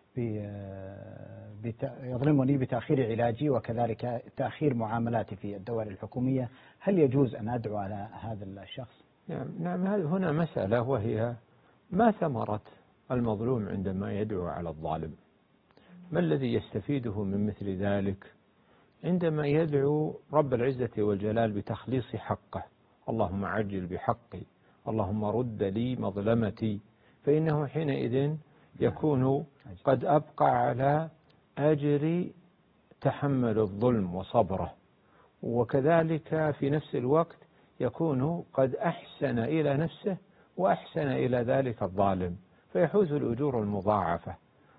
Speaker 2: يظلمني بتأخير علاجي وكذلك تأخير معاملاتي في الدوائر الحكومية، هل يجوز أن أدعو على هذا الشخص؟
Speaker 3: نعم. هنا مسألة، وهي ما ثمرة المظلوم عندما يدعو على الظالم؟ ما الذي يستفيده من مثل ذلك؟ عندما يدعو رب العزة والجلال بتخليص حقه اللهم عجل بحقي، اللهم رد لي مظلمتي، فإنه حينئذ يكون قد أبقى على أجر تحمل الظلم وصبره، وكذلك في نفس الوقت يكون قد أحسن إلى نفسه وأحسن إلى ذلك الظالم، فيحوز الأجور المضاعفة،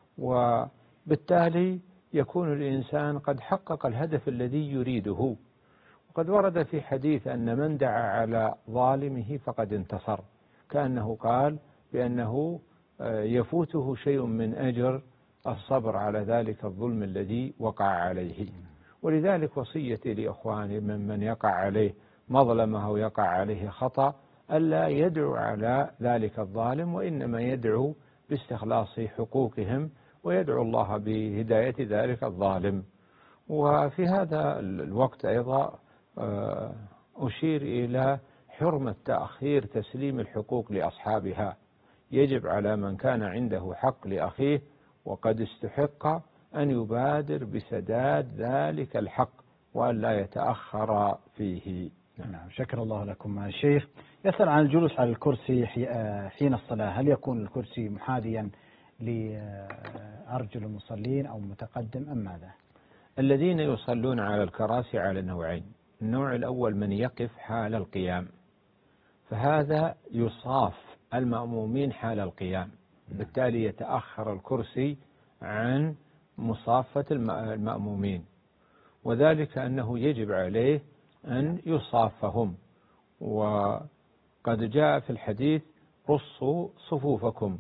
Speaker 3: وبالتالي يكون الإنسان قد حقق الهدف الذي يريده. وقد ورد في حديث أن من دعا على ظالمه فقد انتصر، كأنه قال بأنه يفوته شيء من أجر الصبر على ذلك الظلم الذي وقع عليه. ولذلك وصيتي لإخواني من يقع عليه مظلمة أو يقع عليه خطأ ألا يدعو على ذلك الظالم، وإنما يدعو باستخلاص حقوقهم ويدعو الله بهداية ذلك الظالم. وفي هذا الوقت أيضا أشير إلى حرمة تأخير تسليم الحقوق لأصحابها. يجب على من كان عنده حق لأخيه وقد استحق أن يبادر بسداد ذلك الحق وأن لا يتأخر فيه.
Speaker 2: نعم، شكر الله لكم الشيخ. يسأل عن الجلوس على الكرسي حين الصلاة، هل يكون الكرسي محاذيا لأرجل المصلين أو متقدم أم ماذا؟
Speaker 3: الذين يصلون على الكراسي على نوعين. النوع الأول من يقف حال القيام، فهذا يصاف المأمومين حال القيام، بالتالي يتأخر الكرسي عن مصافة المأمومين، وذلك أنه يجب عليه أن يصافهم. وقد جاء في الحديث رصوا صفوفكم،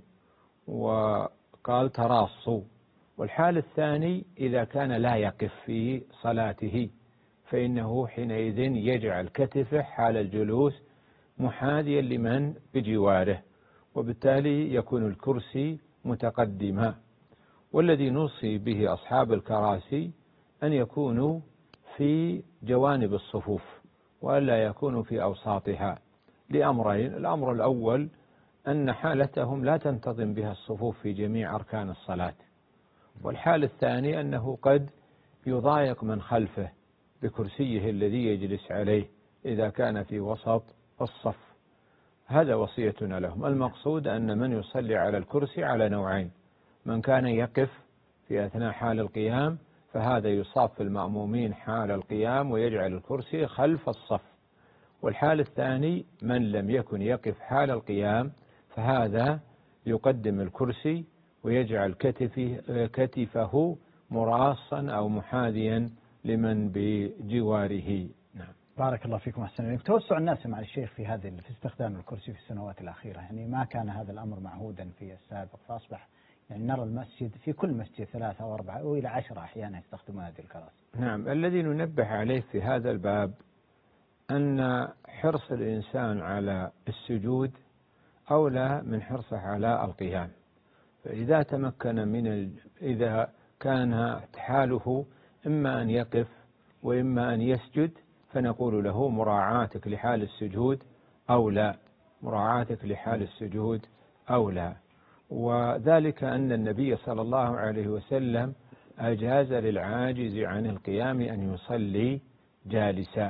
Speaker 3: وقال تراصوا. والحال الثاني إذا كان لا يقف في صلاته فإنه حينئذ يجعل كتفه حال الجلوس محاذيا لمن بجواره، وبالتالي يكون الكرسي متقدما. والذي نوصي به أصحاب الكراسي أن يكونوا في جوانب الصفوف وألا يكونوا في أوساطها لأمرين. الأمر الأول أن حالتهم لا تنتظم بها الصفوف في جميع أركان الصلاة، والحال الثاني أنه قد يضايق من خلفه بكرسيه الذي يجلس عليه إذا كان في وسط الصف. هذا وصيتنا لهم. المقصود أن من يصلي على الكرسي على نوعين: من كان يقف في أثناء حال القيام فهذا يصاف المأمومين حال القيام ويجعل الكرسي خلف الصف، والحال الثاني من لم يكن يقف حال القيام فهذا يقدم الكرسي ويجعل كتفه مراصا أو محاذيا لمن بجواره. نعم.
Speaker 2: بارك الله فيكم أحسن إليكم. توسع الناس مع الشيخ في استخدام الكرسي في السنوات الأخيرة، يعني ما كان هذا الأمر معهودا في السابق، فأصبح يعني نرى المسجد في كل مسجد 3 أو 4 أو إلى 10 أحيانا يستخدمون هذه الكراسي.
Speaker 3: نعم. الذي ننبه عليه في هذا الباب أن حرص الإنسان على السجود أولى من حرصه على القيام. فإذا تمكن إذا كان حاله إما أن يقف وإما أن يسجد فنقول له مراعاتك لحال السجود أولى، مراعاتك لحال السجود أولى. وذلك أن النبي صلى الله عليه وسلم أجاز للعاجز عن القيام أن يصلي جالسا.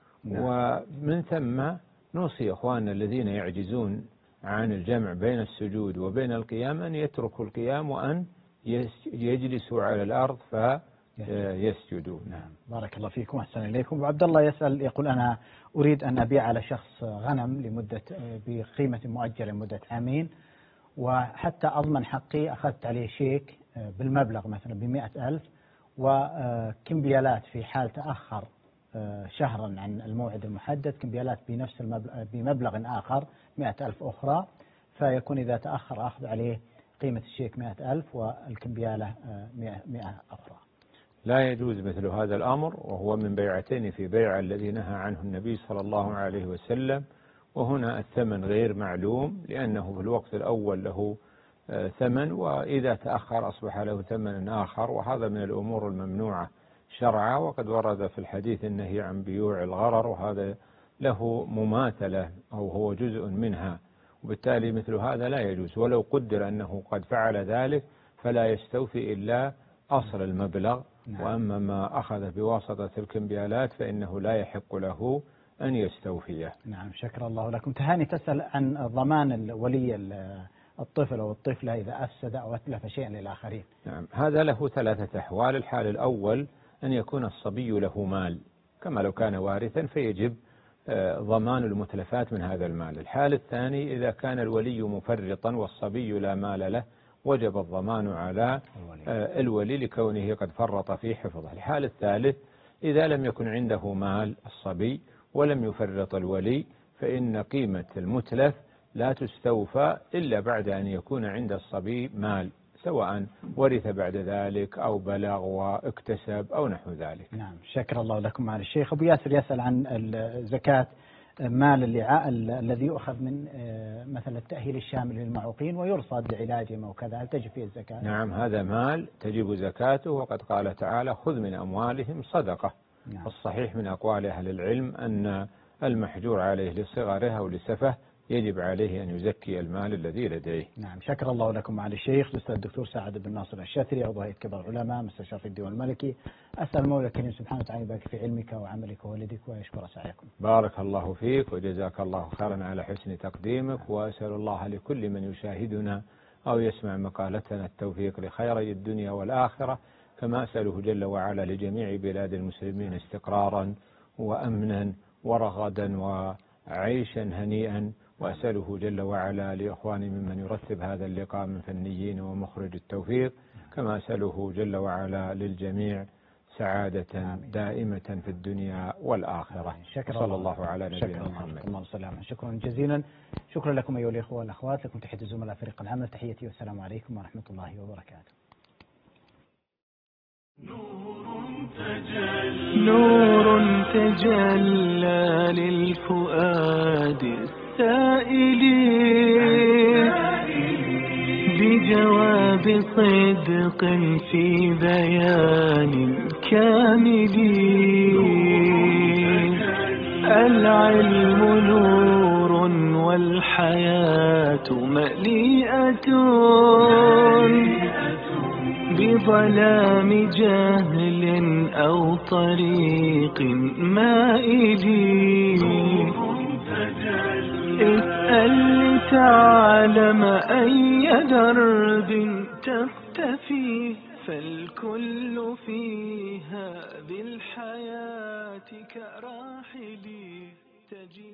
Speaker 3: ومن ثم نوصي أخواننا الذين يعجزون عن الجمع بين السجود وبين القيام أن يتركوا القيام وأن يجلسوا على الأرض فيسجدوا.
Speaker 2: نعم. بارك الله فيكم أحسن إليكم. وعبد الله يسأل يقول أنا أريد أن أبيع على شخص غنم بقيمة مؤجلة لمدة 2 عام، وحتى أضمن حقي أخذت عليه شيك بالمبلغ مثلا ب100,000 وكمبيالات في حال تأخر شهرا عن الموعد المحدد كمبيالات بنفس بمبلغ آخر 100,000 أخرى، فيكون إذا تأخر أخذ عليه قيمة الشيك 100,000 والكمبيالة 100 أخرى.
Speaker 3: لا يجوز مثل هذا الأمر، وهو من بيعتين في بيع الذي نهى عنه النبي صلى الله عليه وسلم. وهنا الثمن غير معلوم لأنه في الوقت الأول له ثمن، وإذا تأخر أصبح له ثمن آخر، وهذا من الأمور الممنوعة شرعا. وقد ورد في الحديث النهي عن بيوع الغرر، وهذا له مماثلة أو هو جزء منها، وبالتالي مثل هذا لا يجوز. ولو قدر أنه قد فعل ذلك فلا يستوفي إلا أصل المبلغ. وأما ما أخذ بواسطة الكمبيالات فإنه لا يحق له أن يستوفيه.
Speaker 2: نعم، شكر الله لكم. تهاني تسأل عن ضمان ولي الطفل أو الطفلة إذا أفسد أو أتلف شيئا للآخرين.
Speaker 3: نعم، هذا له 3 أحوال. الحال الأول أن يكون الصبي له مال كما لو كان وارثا فيجب ضمان المتلفات من هذا المال. الحال الثاني إذا كان الولي مفرطا والصبي لا مال له وجب الضمان على الولي لكونه قد فرط في حفظه. الحال الثالث إذا لم يكن عنده مال الصبي ولم يفرط الولي فإن قيمة المتلف لا تستوفى إلا بعد أن يكون عند الصبي مال، سواء ورث بعد ذلك أو بلغ واكتسب أو نحو ذلك.
Speaker 2: نعم، شكر الله لكم. معالي الشيخ أبو ياسر يسأل عن زكاة مال اللعاء الذي يؤخذ من مثلا التأهيل الشامل للمعوقين ويرصد لعلاجهم أو كذا، هل تجب فيه الزكاة؟
Speaker 3: نعم، هذا مال تجب زكاته، وقد قال تعالى: خذ من أموالهم صدقة.
Speaker 2: نعم.
Speaker 3: الصحيح من أقوال أهل العلم أن المحجور عليه لصغره أو لسفه يجب عليه أن يزكي المال الذي لديه.
Speaker 2: نعم، شكر الله لكم معالي الشيخ. الأستاذ الدكتور سعد بن ناصر الشاثري، عضو هيئة كبار العلماء، مستشار في الديوان الملكي. أسأل المولى الكريم سبحانه وتعالى يبارك في علمك وعملك وولدك ويشكر سعيكم.
Speaker 3: بارك الله فيك وجزاك الله خيرا على حسن تقديمك، وأسأل الله لكل من يشاهدنا أو يسمع مقالتنا التوفيق لخيري الدنيا والآخرة، كما أسأله جل وعلا لجميع بلاد المسلمين استقرارا وأمنا ورغدا وعيشا هنيئا. وأسأله جل وعلا لإخواني ممن يرتب هذا اللقاء من فنيين ومخرج التوفيق، كما أسأله جل وعلا للجميع سعادة دائمة في الدنيا والآخرة. صلى الله على نبينا محمد.
Speaker 2: اللهم صل على محمد. شكرا جزيلا. شكرا لكم أيها الإخوة والأخوات. لكم تحية زملاء فريق العمل. تحياتي والسلام عليكم ورحمة الله وبركاته.
Speaker 1: نور تجلى للفؤاد السائل بجواب صدق في بيان كامل. العلم نور والحياة مليئة بظلام جهل أو طريق مائل. اسأل لتعلم أي درب تختفي، فالكل فيها بالحياة كراحل.